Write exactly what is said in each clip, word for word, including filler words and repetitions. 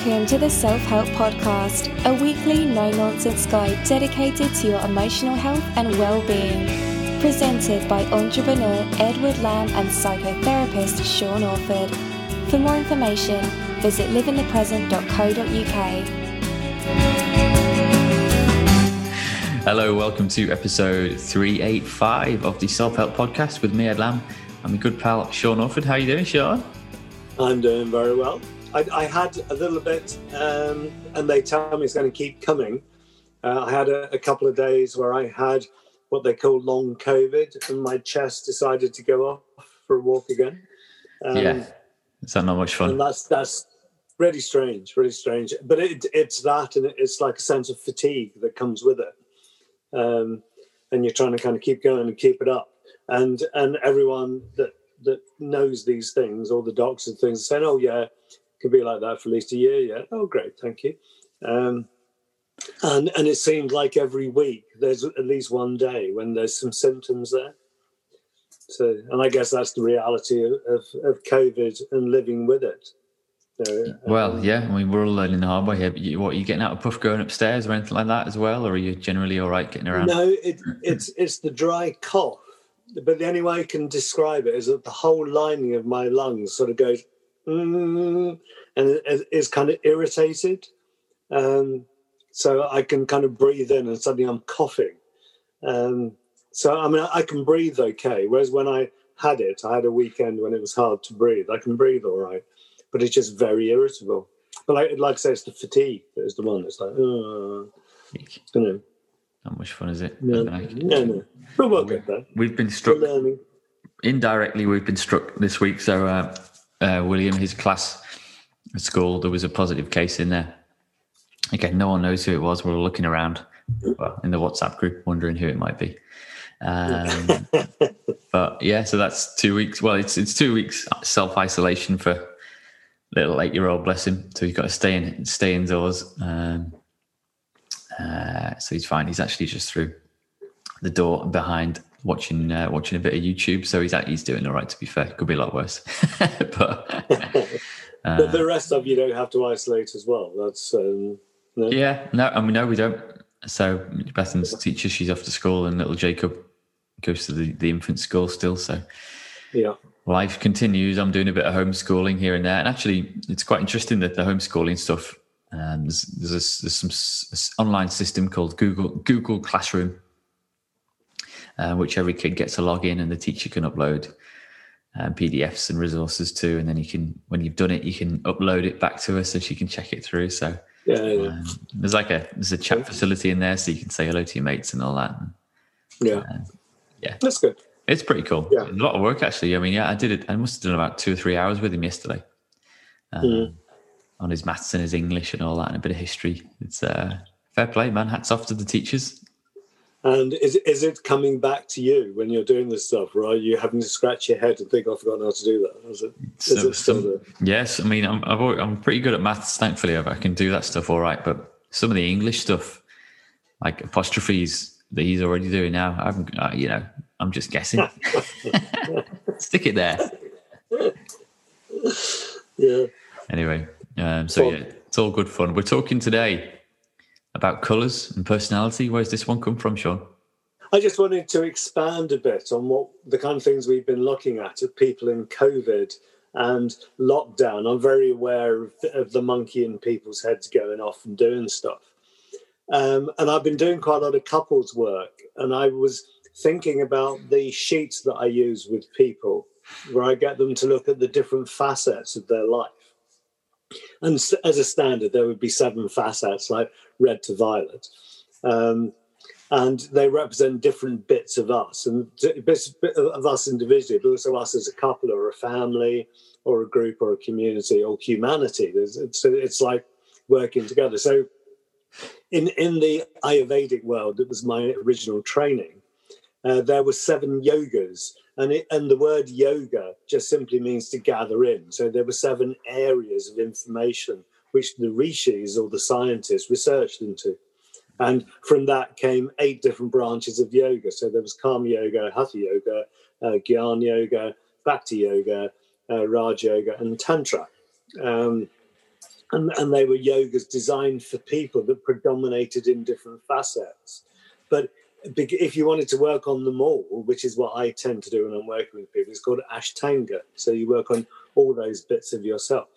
Welcome to the Self-Help Podcast, a weekly no-nonsense guide dedicated to your emotional health and well-being. Presented by entrepreneur Edward Lamb and psychotherapist Sean Orford. For more information, visit live in the present dot co dot uk. Hello, welcome to episode three eighty-five of the Self-Help Podcast with me, Ed Lamb, and my good pal Sean Orford. How are you doing, Sean? I'm doing very well. I, I had a little bit, um, and they tell me it's going to keep coming. Uh, I had a, a couple of days where I had what they call long COVID, and my chest decided to go off for a walk again. Um, yeah, is that not much fun? And that's that's really strange, really strange. But it, it's that, and it's like a sense of fatigue that comes with it. Um, and you're trying to kind of keep going and keep it up. And and everyone that that knows these things, all the doctors and things, are saying, "Oh yeah, it could be like that for at least a year." Yeah, oh great, thank you. Um, and and it seemed like every week there's at least one day when there's some symptoms there. So, and I guess that's the reality of of, of COVID and living with it. So, well, um, yeah, I mean, we're all learning the hard way here. But you, what, are you getting out of puff going upstairs or anything like that as well, or are you generally all right getting around? No, it, it's it's the dry cough. But the only way I can describe it is that the whole lining of my lungs sort of goes, mm, and it is kind of irritated. Um, so I can kind of breathe in and suddenly I'm coughing. Um, so, I mean, I can breathe okay. Whereas when I had it, I had a weekend when it was hard to breathe. I can breathe all right, but it's just very irritable. But like, like I say, it's the fatigue that is the one that's like, oh, you know. Not much fun, is it? No, like, no, no. But we'll get there. We've been struck, We're learning. indirectly, we've been struck this week. So uh, uh, William, his class at school, there was a positive case in there. Again, no one knows who it was. We're all looking around well, in the WhatsApp group, wondering who it might be. Um, but yeah, so that's two weeks. Well, it's it's two weeks self-isolation for little eight-year-old, bless him. So he's got to stay in, stay indoors. Um, uh, so he's fine. He's actually just through the door behind watching uh, watching a bit of YouTube. So he's he's doing all right, to be fair. Could be a lot worse. but, uh, but the rest of you don't have to isolate as well. That's um, no. Yeah, no, I mean, no, we don't. So Bethan's teacher, she's off to school, and little Jacob goes to the, the infant school still. So yeah, life continues. I'm doing a bit of homeschooling here and there. And actually, it's quite interesting that the homeschooling stuff, um, there's, there's, a, there's some s- online system called Google Google Classroom, uh, which every kid gets a login, and the teacher can upload um, P D Fs and resources to. And then you can, when you've done it, you can upload it back to her so she can check it through. So yeah, yeah. Um, there's like a there's a chat facility in there, so you can say hello to your mates and all that. And, yeah, uh, yeah, that's good. It's pretty cool. Yeah. A lot of work, actually. I mean, yeah, I did it. I must have done about two or three hours with him yesterday um, mm. on his maths and his English and all that, and a bit of history. It's uh, fair play, man. Hats off to the teachers. And is is it coming back to you when you're doing this stuff, or are you having to scratch your head and think, oh, I've forgotten how to do that? Is it, is So, it still some, there? yes, I mean, I'm I've always, I'm pretty good at maths, thankfully. I can do that stuff all right, but some of the English stuff, like apostrophes that he's already doing now, I haven't, uh, you know, I'm just guessing. Stick it there. Yeah. Anyway, um, so Fun. yeah, it's all good fun. We're talking today about colours and personality. Where's this one come from, Sean? I just wanted to expand a bit on what the kind of things we've been looking at of people in COVID and lockdown. I'm very aware of, of the monkey in people's heads going off and doing stuff. Um, and I've been doing quite a lot of couples work, and I was thinking about the sheets that I use with people, where I get them to look at the different facets of their life. And as a standard, there would be seven facets, like red to violet. Um, and they represent different bits of us, and bits of us individually, but also us as a couple or a family or a group or a community or humanity. It's, it's like working together. So in, in the Ayurvedic world, it was my original training. Uh, there were seven yogas, and it, and the word yoga just simply means to gather in. So there were seven areas of information which the rishis or the scientists researched into. And from that came eight different branches of yoga. So there was Karma Yoga, Hatha Yoga, uh, Jnana Yoga, Bhakti Yoga, uh, Raj Yoga, and Tantra. Um, and, and they were yogas designed for people that predominated in different facets. But if you wanted to work on them all, which is what I tend to do when I'm working with people, it's called Ashtanga. So you work on all those bits of yourself.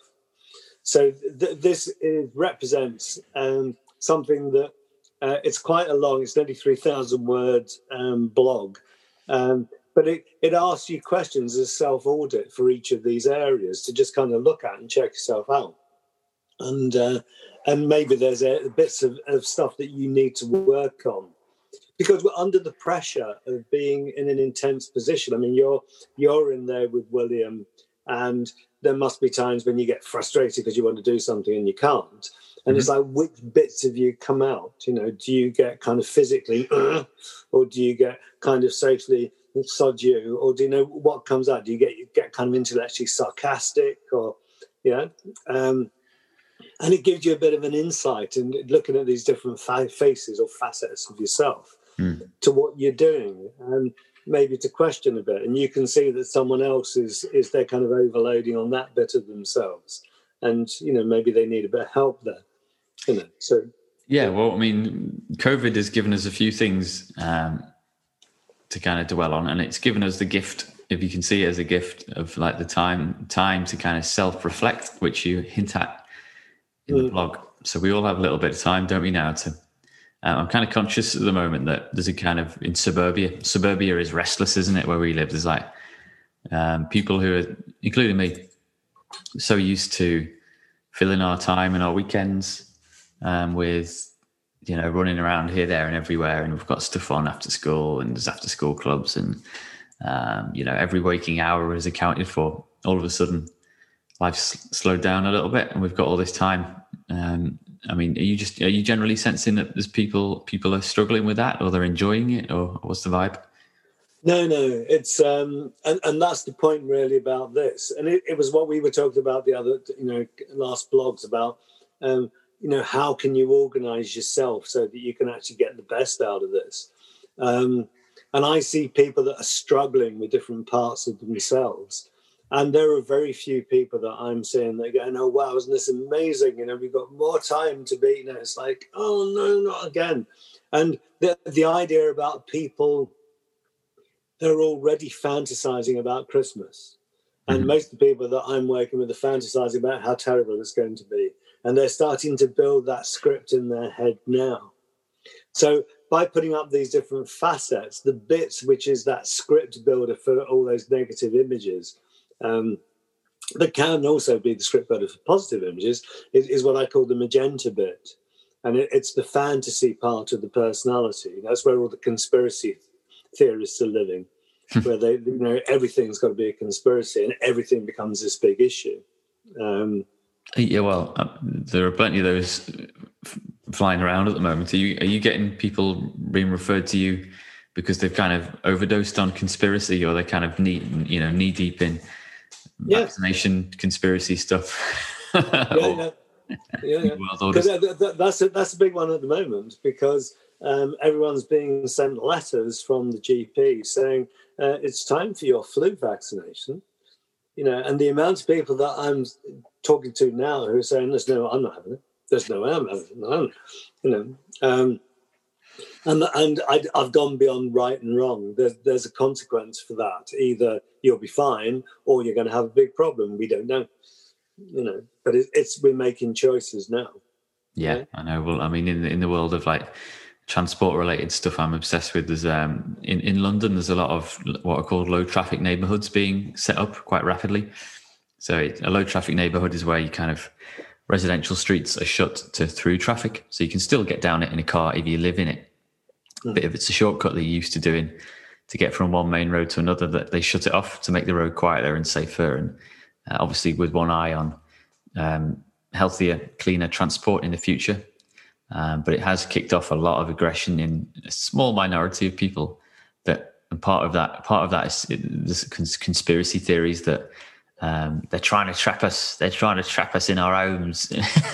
So th- this is, represents um, something that uh, it's quite a long, it's nearly three thousand words um, blog, um, but it, it asks you questions as self-audit for each of these areas to just kind of look at and check yourself out. And uh, and maybe there's a, bits of, of stuff that you need to work on. Because we're under the pressure of being in an intense position. I mean, you're you're in there with William, and there must be times when you get frustrated because you want to do something and you can't. And mm-hmm. It's like, which bits of you come out? You know, do you get kind of physically, uh, or do you get kind of socially sod you, or do you know what comes out? Do you get you get kind of intellectually sarcastic, or you know? Um, and it gives you a bit of an insight in looking at these different fa- faces or facets of yourself. Mm. To what you're doing, and maybe to question a bit, and you can see that someone else is is they're kind of overloading on that bit of themselves, and you know maybe they need a bit of help there, you know. So yeah, well, I mean, COVID has given us a few things um, to kind of dwell on, and it's given us the gift, if you can see it as a gift, of like the time time to kind of self-reflect, which you hint at in mm. the blog. So we all have a little bit of time, don't we, now to. Um, I'm kind of conscious at the moment that there's a kind of, in suburbia, suburbia is restless, isn't it, where we live? There's like um, people who are, including me, so used to filling our time and our weekends um, with, you know, running around here, there and everywhere. And we've got stuff on after school, and there's after school clubs, and, um, you know, every waking hour is accounted for. All of a sudden, life's slowed down a little bit, and we've got all this time. Um, I mean, are you just are you generally sensing that there's people people are struggling with that, or they're enjoying it, or what's the vibe? No, no, it's um, and and that's the point really about this, and it, it was what we were talking about the other, you know, last blogs about, um, you know, how can you organise yourself so that you can actually get the best out of this, um, and I see people that are struggling with different parts of themselves. And there are very few people that I'm seeing that go, oh, wow, isn't this amazing? You know, we've got more time to be, you know, it's like, oh, no, not again. And the, the idea about people, they're already fantasizing about Christmas. And mm-hmm. most of the people that I'm working with are fantasizing about how terrible it's going to be. And they're starting to build that script in their head now. So by putting up these different facets, the bits which is that script builder for all those negative images, Um, that can also be the script builder for positive images, is, is what I call the magenta bit. And it, it's the fantasy part of the personality. That's where all the conspiracy theorists are living, where they, you know, everything's got to be a conspiracy and everything becomes this big issue. Um, yeah, well, uh, there are plenty of those f- flying around at the moment. Are you, are you getting people being referred to you because they've kind of overdosed on conspiracy, or they're kind of knee, you know, knee deep in yeah. vaccination conspiracy stuff? yeah, yeah, yeah. yeah. That, that, that's a, that's a big one at the moment, because um, everyone's being sent letters from the G P saying uh, it's time for your flu vaccination. You know, and the amount of people that I'm talking to now who are saying, "There's no, I'm not having it. There's no way I'm having it." No, you know. Um, And and I, I've gone beyond right and wrong. There's there's a consequence for that. Either you'll be fine, or you're going to have a big problem. We don't know, you know. But it, it's we're making choices now. Yeah, right? I know. Well, I mean, in the, in the world of like transport related stuff, I'm obsessed with. There's um in in London, there's a lot of what are called low traffic neighbourhoods being set up quite rapidly. So it, a low traffic neighbourhood is where you kind of residential streets are shut to through traffic, so you can still get down it in a car if you live in it. But if it's a shortcut that you're used to doing to get from one main road to another, that they shut it off to make the road quieter and safer. And uh, obviously with one eye on um, healthier, cleaner transport in the future. Um, but it has kicked off a lot of aggression in a small minority of people. That and part of that, part of that is this conspiracy theories that um, they're trying to trap us. They're trying to trap us in our homes,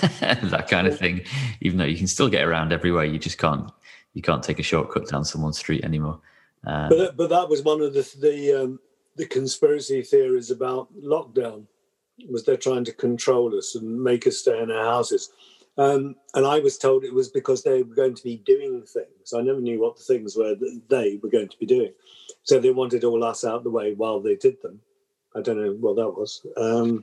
that kind of thing. Even though you can still get around everywhere, you just can't. You can't take a shortcut down someone's street anymore. Um, but but that was one of the the um, the conspiracy theories about lockdown. was they're trying to control us and make us stay in our houses. Um, and I was told it was because they were going to be doing things. I never knew what the things were that they were going to be doing. So they wanted all us out the way while they did them. I don't know what that was. Um,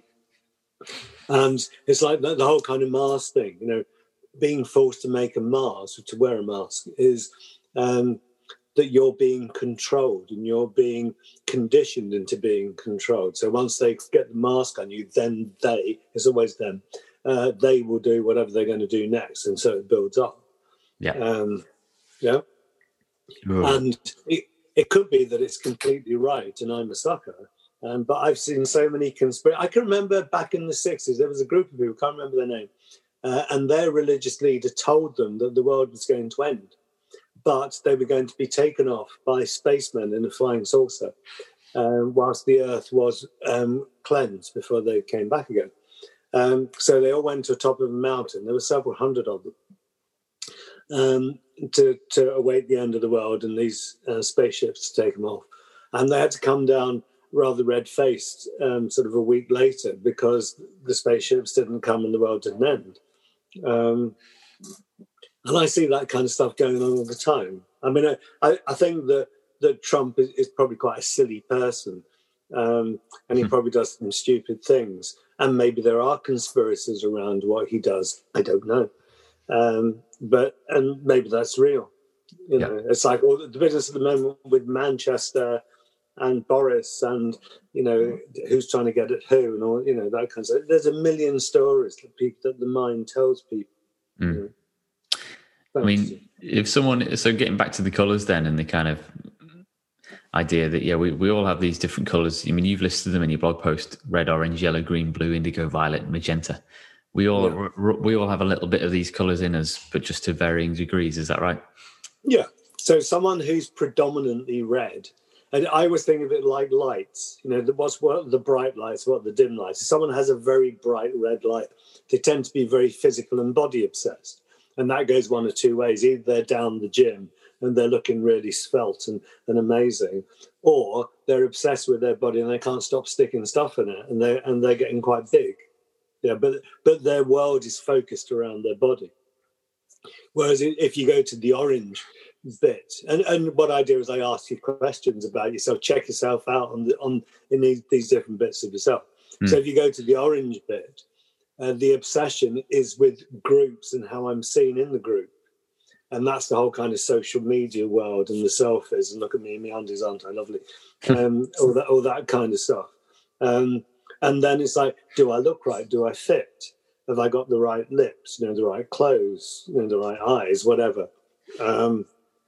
and it's like the, the whole kind of mask thing, you know, being forced to make a mask, to wear a mask, is um, that you're being controlled and you're being conditioned into being controlled. So once they get the mask on you, then they, it's always them, uh, they will do whatever they're going to do next. And so it builds up. Yeah. Um, yeah. Ooh. And it, it could be that it's completely right and I'm a sucker. Um, but I've seen so many conspiracy. I can remember back in the sixties, there was a group of people, can't remember their name, uh, and their religious leader told them that the world was going to end, but they were going to be taken off by spacemen in a flying saucer, um, whilst the Earth was um, cleansed before they came back again. Um, so they all went to the top of a mountain. There were several hundred of them um, to, to await the end of the world and these uh, spaceships to take them off. And they had to come down rather red-faced um, sort of a week later because the spaceships didn't come and the world didn't end. Um, and I see that kind of stuff going on all the time. I mean, I, I think that, that Trump is, is probably quite a silly person, um, and he probably does some stupid things. And maybe there are conspiracies around what he does. I don't know. Um, but and maybe that's real. You know, yeah. It's like all the business at the moment with Manchester and Boris, and you know who's trying to get at who, and all you know that kind of stuff. There's a million stories that people that the mind tells people. Mm. You know. I mean, if someone so getting back to the colours then, and the kind of idea that yeah, we, we all have these different colours. I mean, you've listed them in your blog post: red, orange, yellow, green, blue, indigo, violet, magenta. We all yeah. r- we all have a little bit of these colours in us, but just to varying degrees. Is that right? Yeah. So someone who's predominantly red. And I always think of it like lights, you know, what's what the bright lights, what the dim lights. If someone has a very bright red light, they tend to be very physical and body obsessed. And that goes one of two ways. Either they're down the gym and they're looking really svelte and, and amazing, or they're obsessed with their body and they can't stop sticking stuff in it and they're, and they're getting quite big. Yeah, but, but their world is focused around their body. Whereas if you go to the orange bit, and, and what I do is I ask you questions about yourself, check yourself out on the, on in these, these different bits of yourself. Mm. So if you go to the orange bit, uh, the obsession is with groups and how I'm seen in the group, and that's the whole kind of social media world and the selfies and look at me, my undies aren't I lovely, um, all that all that kind of stuff. Um, and then it's like, do I look right? Do I fit? Have I got the right lips? You know, the right clothes? You know, the right eyes? Whatever. Um,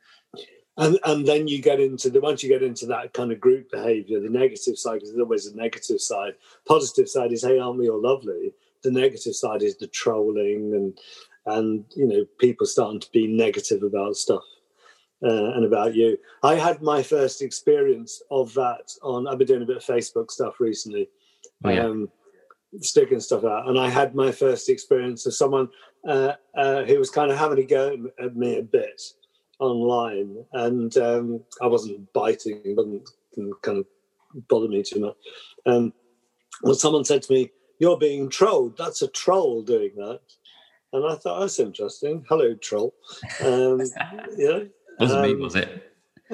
And and then you get into the once you get into that kind of group behaviour, the negative side, because there's always a negative side. Positive side is, hey, aren't we all lovely? The negative side is the trolling and and you know people starting to be negative about stuff uh, and about you. I had my first experience of that on. I've been doing a bit of Facebook stuff recently, oh, yeah. um, sticking stuff out, and I had my first experience of someone uh, uh, who was kind of having a go at me a bit online, and um, I wasn't biting, it wasn't didn't kind of bother me too much. Um, well, someone said to me, "You're being trolled. That's a troll doing that." And I thought, that's interesting. Hello, troll. Um, yeah, wasn't um, me, was it?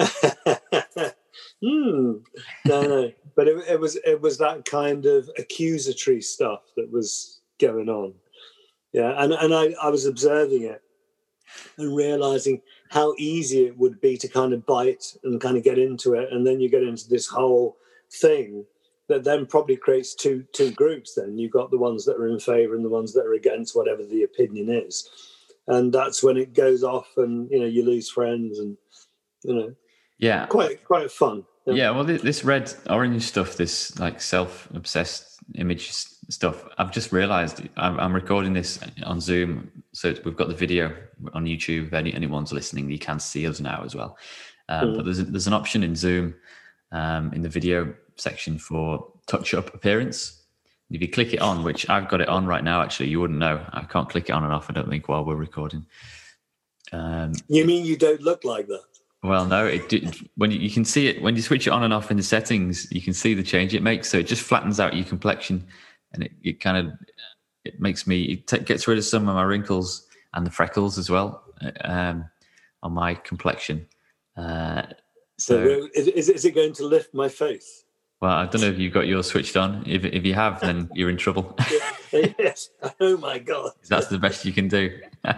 hmm. No, no. But it, it was it was that kind of accusatory stuff that was going on. Yeah, and and I, I was observing it and realizing how easy it would be to kind of bite and kind of get into it, and then you get into this whole thing that then probably creates two two groups. Then you've got the ones that are in favour and the ones that are against whatever the opinion is, and that's when it goes off, and you know you lose friends, and you know, yeah, quite quite fun. Yeah, yeah well, this red orange stuff, this like self-obsessed image stuff, I've just realised I'm, I'm recording this on Zoom, so we've got the video on YouTube. If any, anyone's listening, you can see us now as well. Um, mm. But there's a, there's an option in Zoom um, in the video section for touch-up appearance. If you click it on, which I've got it on right now, actually, you wouldn't know. I can't click it on and off, I don't think, while we're recording. Um, you mean you don't look like that? Well, no. It, it when you, you can see it when you switch it on and off in the settings, you can see the change it makes. So it just flattens out your complexion and it, it kind of it makes me it t- gets rid of some of my wrinkles and the freckles as well um, on my complexion. Uh, so, so is, is it going to lift my face? Well, I don't know if you've got yours switched on. If if you have, then you're in trouble. Yes. Oh my God. That's the best you can do.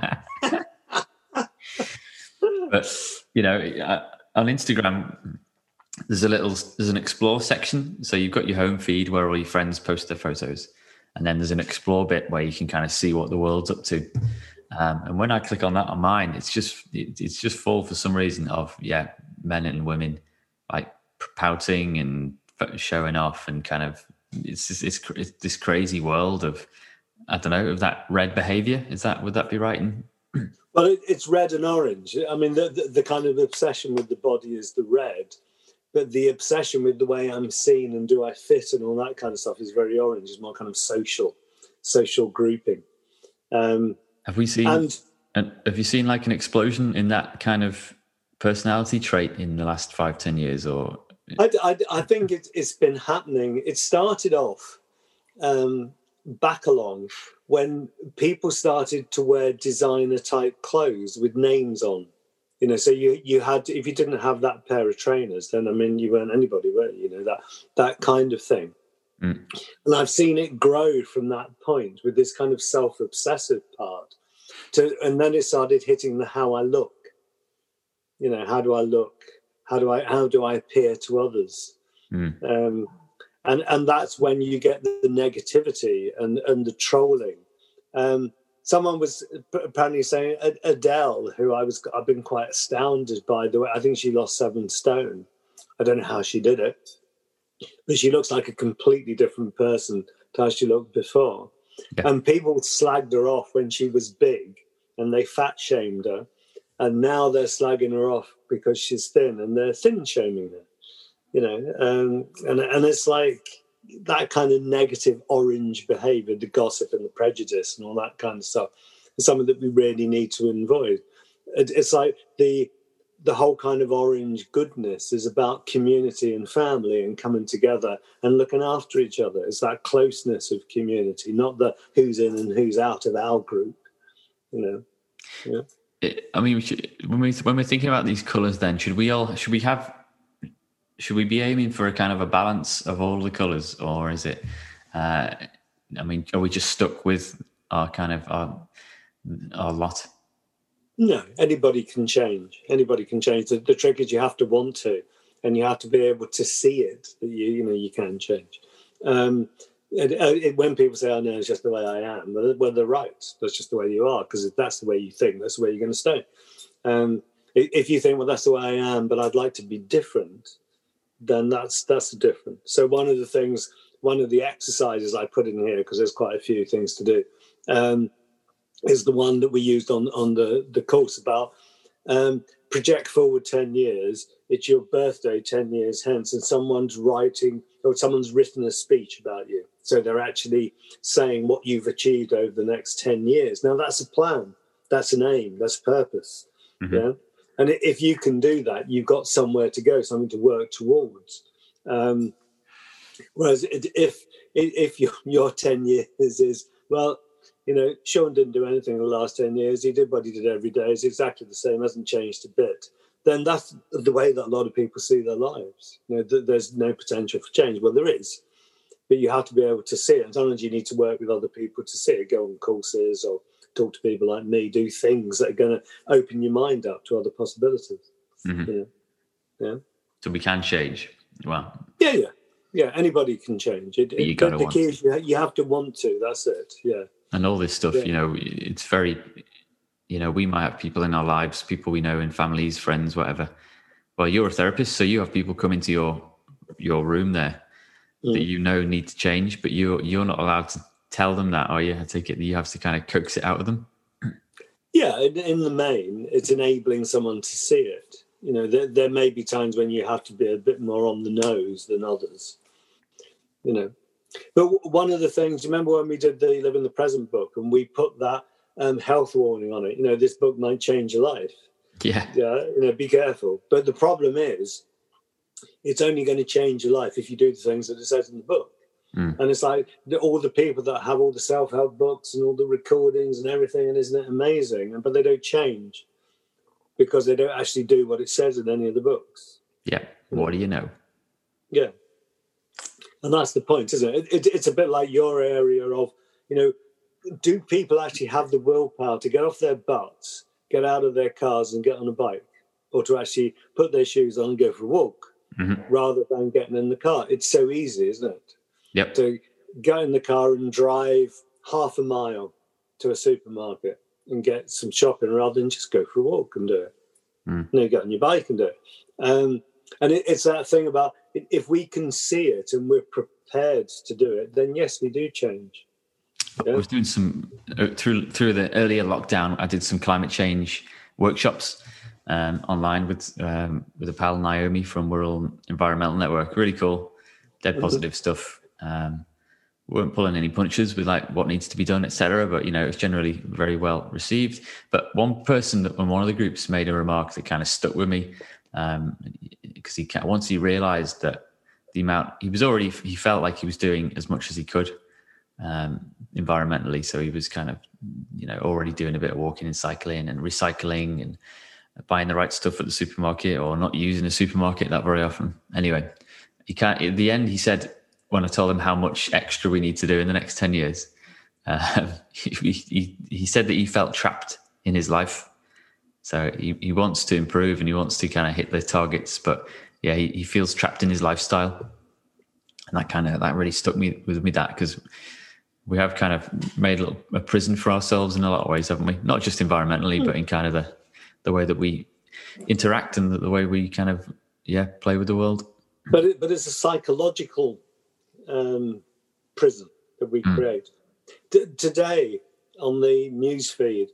But you know, on Instagram, there's a little there's an explore section. So you've got your home feed where all your friends post their photos, and then there's an explore bit where you can kind of see what the world's up to. Um, and when I click on that on mine, it's just it, it's just full for some reason of yeah, men and women like pouting and showing off, and kind of it's just, it's, it's this crazy world of I don't know of that red behavior. Is that would that be right? In... Well, it, it's red and orange. I mean, the, the the kind of obsession with the body is the red, but the obsession with the way I'm seen and do I fit and all that kind of stuff is very orange. It's more kind of social, social grouping. Um, have we seen? And, and have you seen like an explosion in that kind of personality trait in the last five, ten years, or? I, I, I think it, it's been happening. It started off um, back along when people started to wear designer type clothes with names on. You know, so you you had if you didn't have that pair of trainers, then I mean you weren't anybody, were you? You know, that that kind of thing. Mm. And I've seen it grow from that point with this kind of self-obsessive part, to and then it started hitting the how I look. You know, how do I look? How do I how do I appear to others? Mm. Um, and and that's when you get the, the negativity and and the trolling. Um, someone was apparently saying Adele, who I was I've been quite astounded by the way. I think she lost seven stone. I don't know how she did it, but she looks like a completely different person to how she looked before. Yeah. And people slagged her off when she was big, and they fat shamed her. And now they're slagging her off because she's thin, and they're thin shaming her, you know. Um, and and it's like that kind of negative orange behaviour, the gossip and the prejudice and all that kind of stuff, is something that we really need to avoid. It, it's like the the whole kind of orange goodness is about community and family and coming together and looking after each other. It's that closeness of community, not the who's in and who's out of our group, you know. Yeah. I mean, we should, when we when we're thinking about these colours, then should we all should we have should we be aiming for a kind of a balance of all the colours, or is it? Uh, I mean, are we just stuck with our kind of our our lot? No, anybody can change. Anybody can change. The, the trick is you have to want to, and you have to be able to see it. That you you know you can change. Um, It, it, when people say, "Oh no, it's just the way I am," well, they're right. That's just the way you are, because if that's the way you think, that's the way you're going to stay. Um, if you think, "Well, that's the way I am, but I'd like to be different," then that's that's different. So one of the things, one of the exercises I put in here, because there's quite a few things to do, um, is the one that we used on on the the course about um, project forward ten years. It's your birthday ten years hence, and someone's writing or someone's written a speech about you. So they're actually saying what you've achieved over the next ten years. Now, that's a plan. That's an aim. That's purpose. Mm-hmm. Yeah. And if you can do that, you've got somewhere to go, something to work towards. Um, whereas if if your, your ten years is, well, you know, Sean didn't do anything in the last ten years. He did what he did every day. It's exactly the same. Hasn't changed a bit. Then that's the way that a lot of people see their lives. You know, th- there's no potential for change. Well, there is. But you have to be able to see it. And sometimes you need to work with other people to see it, go on courses or talk to people like me, do things that are going to open your mind up to other possibilities. Mm-hmm. Yeah. Yeah. So we can change. Wow. Yeah, yeah. Yeah, anybody can change. It, you it, got to the want. key is you, you have to want to. That's it. Yeah. And all this stuff, yeah. you know, it's very, you know, we might have people in our lives, people we know in families, friends, whatever. Well, you're a therapist, so you have people come into your your room there that you know need to change, but you're you're not allowed to tell them that, are you? I take it that you have to kind of coax it out of them. Yeah, in, in the main, it's enabling someone to see it. You know, there, there may be times when you have to be a bit more on the nose than others. You know, but one of the things, remember when we did the Live in the Present book and we put that um, health warning on it? You know, this book might change your life. Yeah. Yeah. You know, be careful. But the problem is, it's only going to change your life if you do the things that it says in the book. Mm. And it's like the, all the people that have all the self-help books and all the recordings and everything, and isn't it amazing? But they don't change because they don't actually do what it says in any of the books. Yeah. What do you know? Yeah. And that's the point, isn't it? it, it it's a bit like your area of, you know, do people actually have the willpower to get off their butts, get out of their cars and get on a bike, or to actually put their shoes on and go for a walk, mm-hmm. rather than getting in the car? It's so easy, isn't it? Yep. To get in the car and drive half a mile to a supermarket and get some shopping rather than just go for a walk and do it. Mm. You know, get on your bike and do it. Um, and it, it's that thing about if we can see it and we're prepared to do it, then yes, we do change. Yeah? I was doing some uh, through through the earlier lockdown. I did some climate change workshops um, online with um, with a pal, Naomi from World Environmental Network. Really cool, dead positive mm-hmm. stuff. Um, we weren't pulling any punches with like what needs to be done, et cetera. But you know, it's generally very well received. But one person that on one of the groups made a remark that kind of stuck with me um, because he once he realised that the amount he was already he felt like he was doing as much as he could. Um, environmentally, so he was kind of, you know, already doing a bit of walking and cycling and recycling and buying the right stuff at the supermarket or not using a supermarket that very often. Anyway, he can't. At the end, he said, when I told him how much extra we need to do in the next ten years, uh, he, he he said that he felt trapped in his life. So he, he wants to improve and he wants to kind of hit the targets, but yeah, he, he feels trapped in his lifestyle, and that kind of that really stuck me with me that because. We have kind of made a, little, a prison for ourselves in a lot of ways, haven't we? Not just environmentally, mm. but in kind of the, the way that we interact and the, the way we kind of, yeah, play with the world. But it, but it's a psychological um, prison that we mm. create. T- today on the news feed,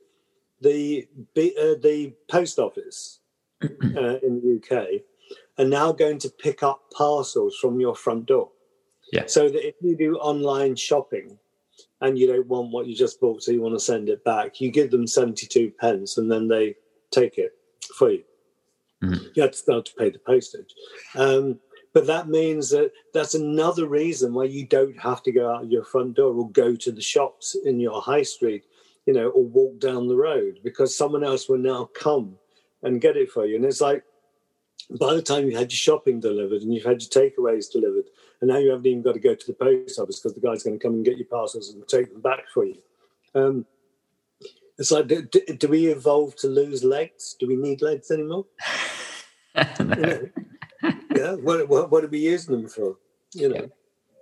the uh, the post office uh, in the U K are now going to pick up parcels from your front door. Yeah. So that if you do online shopping, and you don't want what you just bought, so you want to send it back, you give them seventy-two pence and then they take it for you. Mm-hmm. You have to start to pay the postage. Um, but that means that that's another reason why you don't have to go out your front door or go to the shops in your high street, you know, or walk down the road, because someone else will now come and get it for you. And it's like, by the time you had your shopping delivered and you've had your takeaways delivered, and now you haven't even got to go to the post office because the guy's going to come and get your parcels and take them back for you. Um, it's like, do, do we evolve to lose legs? Do we need legs anymore? No. You know? Yeah. What, what what are we using them for? You know. Yeah.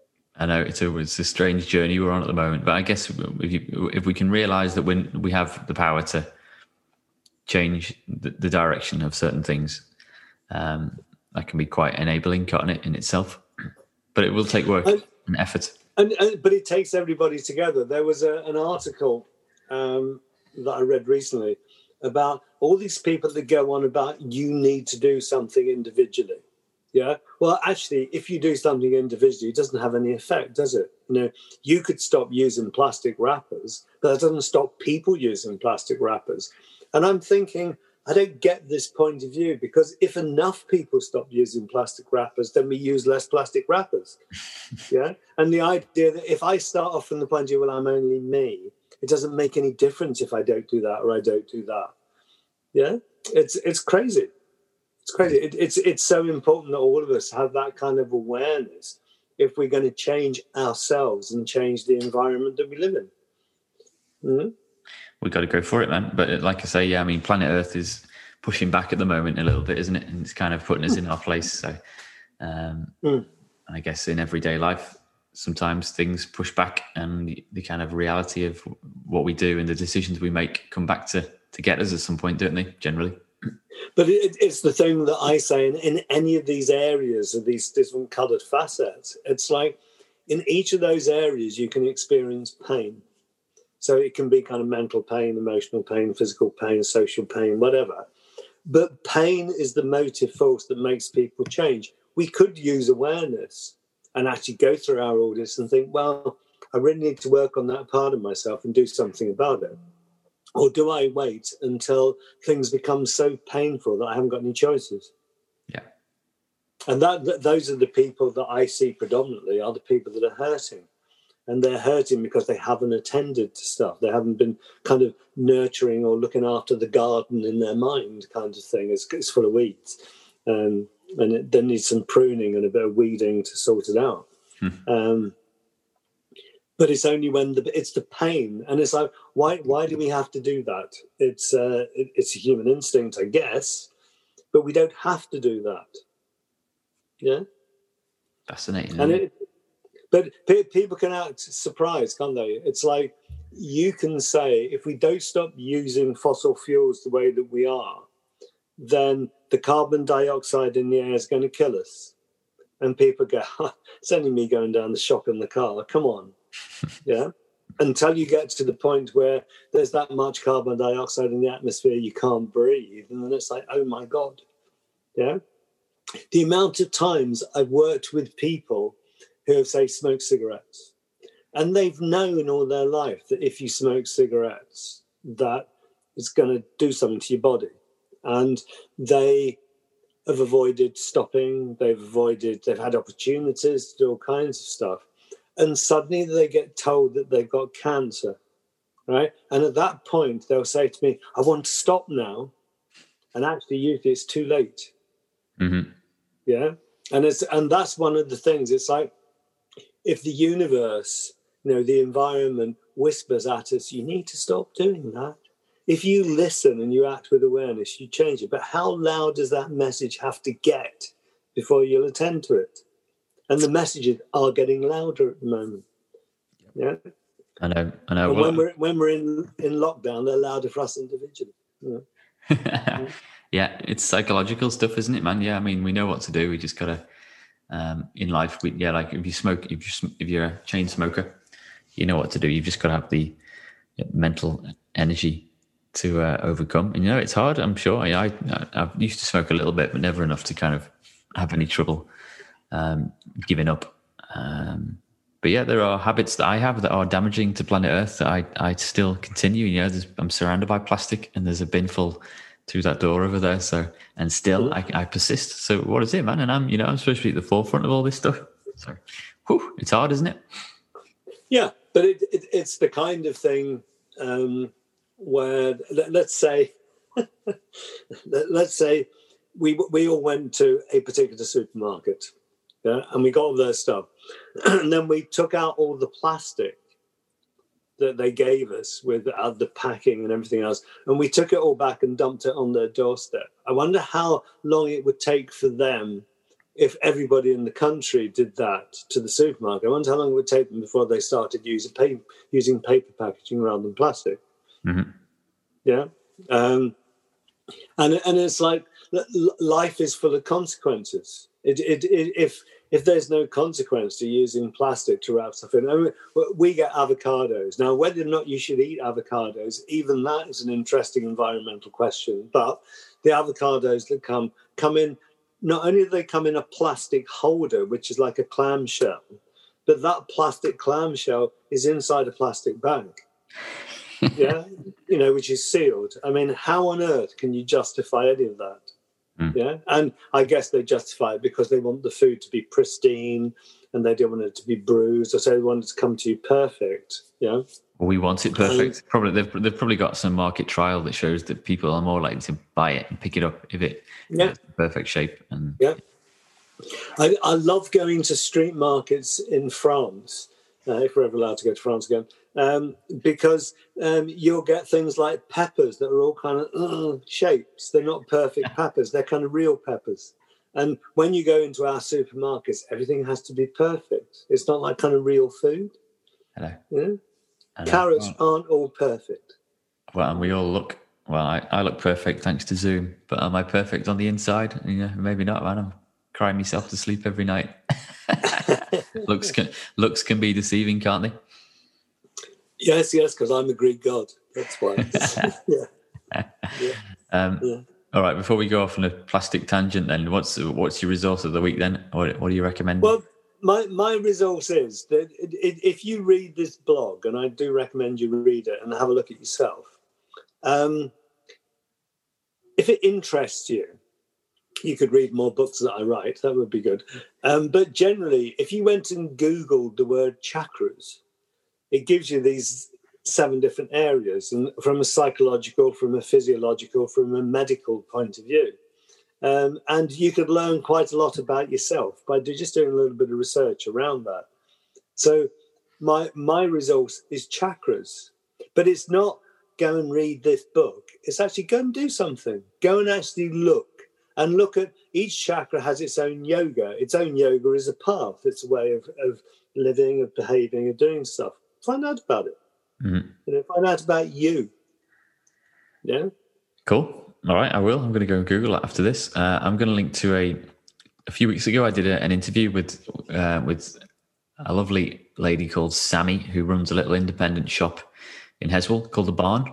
I know it's a it's a strange journey we're on at the moment, but I guess if you, if we can realise that when we have the power to change the, the direction of certain things, um, that can be quite enabling, can't it, in itself? But it will take work and, and effort. And, and but it takes everybody together. There was a, an article um, that I read recently about all these people that go on about you need to do something individually. Yeah. Well, actually, if you do something individually, it doesn't have any effect, does it? You know, you could stop using plastic wrappers, but that doesn't stop people using plastic wrappers. And I'm thinking, I don't get this point of view, because if enough people stop using plastic wrappers, then we use less plastic wrappers. Yeah. And the idea that if I start off from the point of view, well, I'm only me, it doesn't make any difference if I don't do that or I don't do that. Yeah. It's it's crazy. It's crazy. It, it's it's so important that all of us have that kind of awareness if we're going to change ourselves and change the environment that we live in. Mm-hmm. We've got to go for it, man. But like I say, yeah, I mean, planet Earth is pushing back at the moment a little bit, isn't it? And it's kind of putting us in our place. So um, mm. I guess in everyday life, sometimes things push back and the, the kind of reality of what we do and the decisions we make come back to, to get us at some point, don't they, generally? But it, it's the thing that I say in, in any of these areas of these different coloured facets, it's like in each of those areas you can experience pain. So it can be kind of mental pain, emotional pain, physical pain, social pain, whatever. But pain is the motive force that makes people change. We could use awareness and actually go through our audits and think, well, I really need to work on that part of myself and do something about it. Or do I wait until things become so painful that I haven't got any choices? Yeah. And that, that those are the people that I see predominantly are the people that are hurting. And they're hurting because they haven't attended to stuff. They haven't been kind of nurturing or looking after the garden in their mind, kind of thing. It's, it's full of weeds. Um, and it, there needs some pruning and a bit of weeding to sort it out. Hmm. Um, but it's only when the, it's the pain. And it's like, why why do we have to do that? It's, uh, it, it's a human instinct, I guess. But we don't have to do that. Yeah? Fascinating. And it, But people can act surprised, can't they? It's like you can say, if we don't stop using fossil fuels the way that we are, then the carbon dioxide in the air is going to kill us. And people go, oh, it's only me going down the shop in the car. Come on. Yeah. Until you get to the point where there's that much carbon dioxide in the atmosphere, you can't breathe. And then it's like, oh, my God. Yeah. The amount of times I've worked with people who have, say, smoked cigarettes. And they've known all their life that if you smoke cigarettes, that it's going to do something to your body. And they have avoided stopping. They've avoided, they've had opportunities to do all kinds of stuff. And suddenly they get told that they've got cancer, right? And at that point, they'll say to me, I want to stop now. And actually, usually it's too late. Mm-hmm. Yeah. And it's and that's one of the things. It's like, if the universe, you know, the environment whispers at us, you need to stop doing that. If you listen and you act with awareness, you change it. But how loud does that message have to get before you'll attend to it? And the messages are getting louder at the moment. Yeah, I know. I know. And well, when we're when we're in in lockdown, they're louder for us individually. You know? yeah. yeah, it's psychological stuff, isn't it, man? Yeah, I mean, we know what to do. We just gotta. Um, in life, we, yeah, like if you smoke, if you if you're a chain smoker, you know what to do. You've just got to have the mental energy to uh, overcome. And you know, it's hard. I'm sure. I, I I used to smoke a little bit, but never enough to kind of have any trouble um, giving up. Um, but yeah, there are habits that I have that are damaging to planet Earth that I I still continue. You know, I'm surrounded by plastic, and there's a bin full through that door over there. So, and still I, I persist. So what is it, man? And I'm, you know, I'm supposed to be at the forefront of all this stuff. So, whew, it's hard, isn't it? Yeah, but it, it, it's the kind of thing um, where, let, let's say, let, let's say we we all went to a particular supermarket, yeah, and we got all their stuff. And then we took out all the plastic that they gave us with uh, the packing and everything else. And we took it all back and dumped it on their doorstep. I wonder how long it would take for them if everybody in the country did that to the supermarket. I wonder how long it would take them before they started using paper, using paper packaging rather than plastic. Mm-hmm. Yeah. Um, and, and it's like life is full of consequences. It, it, it, if if there's no consequence to using plastic to wrap stuff in, I mean, we get avocados. Now, whether or not you should eat avocados, even that is an interesting environmental question. But the avocados that come come in, not only do they come in a plastic holder, which is like a clamshell, but that plastic clamshell is inside a plastic bag. Yeah, you know, which is sealed. I mean, how on earth can you justify any of that? Mm. Yeah, and I guess they justify it because they want the food to be pristine and they don't want it to be bruised, or so they want it to come to you perfect. Yeah, well, we want it perfect. Um, probably they've they've probably got some market trial that shows that people are more likely to buy it and pick it up if it yeah. if it's in perfect shape. And yeah, I, I love going to street markets in France. Uh, if we're ever allowed to go to France again, um, because um, you'll get things like peppers that are all kind of uh, shapes. They're not perfect peppers. They're kind of real peppers. And when you go into our supermarkets, everything has to be perfect. It's not like kind of real food. Hello. Yeah? Hello. Carrots well, aren't all perfect. Well, and we all look, well, I, I look perfect thanks to Zoom, but am I perfect on the inside? Yeah, maybe not, man. I'm crying myself to sleep every night. looks can looks can be deceiving, can't they? Yes, yes, because I'm a Greek god. That's why. yeah. Yeah. Um, yeah. All right. Before we go off on a plastic tangent, then what's what's your resource of the week? Then, what what do you recommend? Well, my my resource is that if you read this blog, and I do recommend you read it and have a look at yourself. Um, if it interests you, you could read more books that I write. That would be good. Um, but generally, if you went and Googled the word chakras, it gives you these seven different areas, and from a psychological, from a physiological, from a medical point of view. Um, and you could learn quite a lot about yourself by just doing a little bit of research around that. So my my resource is chakras, but it's not go and read this book. It's actually go and do something. Go and actually look and look at each chakra has its own yoga. Its own yoga is a path. It's a way of, of living, of behaving, of doing stuff. Find out about it. Mm-hmm. You know, find out about you. Yeah. Cool. All right, I will. I'm going to go and Google it after this. Uh, I'm going to link to a. A few weeks ago, I did a, an interview with uh, with a lovely lady called Sammy, who runs a little independent shop in Heswall called The Barn.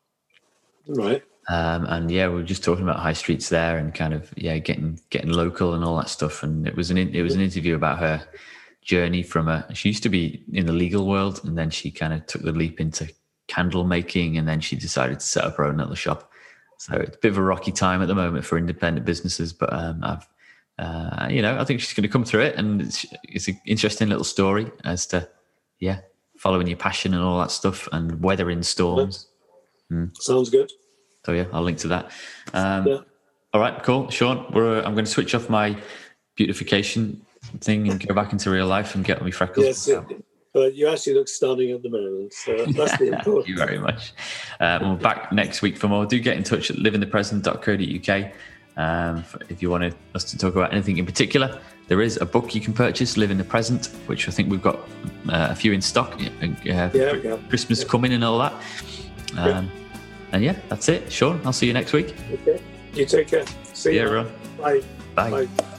Right. Um, and yeah, we were just talking about high streets there and kind of yeah, getting getting local and all that stuff. And it was an it was an interview about her journey from a. She used to be in the legal world, and then she kind of took the leap into candle making, and then she decided to set up her own little shop. So it's a bit of a rocky time at the moment for independent businesses, but um, I've, uh, you know, I think she's going to come through it, and it's, it's an interesting little story as to, yeah, following your passion and all that stuff, and weathering storms. Mm. Sounds good. So yeah, I'll link to that. Um, yeah. All right, cool, Sean. We're, I'm going to switch off my beautification thing and go back into real life and get my freckles. Yes. Yeah. But you actually look stunning at the moment, so that's the important. Thank you very much. Uh, we're back next week for more. Do get in touch at live in the present dot co dot uk um, if you want us to talk about anything in particular. There is a book you can purchase, Live in the Present, which I think we've got uh, a few in stock. Uh, yeah, yeah. Christmas yeah. coming and all that. Um, yeah. And yeah, that's it. Sean, I'll see you next week. Okay. You take care. See yeah, you. Everyone. Bye. Bye. Bye.